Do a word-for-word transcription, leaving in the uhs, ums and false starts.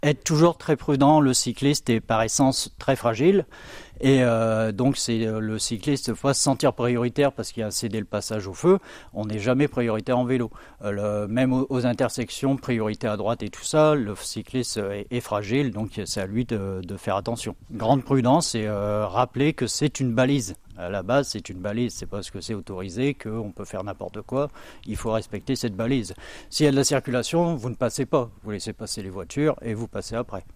Être toujours très prudent, le cycliste est par essence très fragile et euh, donc c'est le cycliste doit se sentir prioritaire parce qu'il a cédé le passage au feu. On n'est jamais prioritaire en vélo. Euh, le, même aux, aux intersections, priorité à droite et tout ça, le cycliste est, est fragile, donc c'est à lui de, de faire attention. Grande prudence et euh, rappeler que c'est une balise. À la base, c'est une balise, c'est pas parce que c'est autorisé qu'on peut faire n'importe quoi. Il faut respecter cette balise. S'il y a de la circulation, vous ne passez pas. Vous laissez passer les voitures et vous passez après.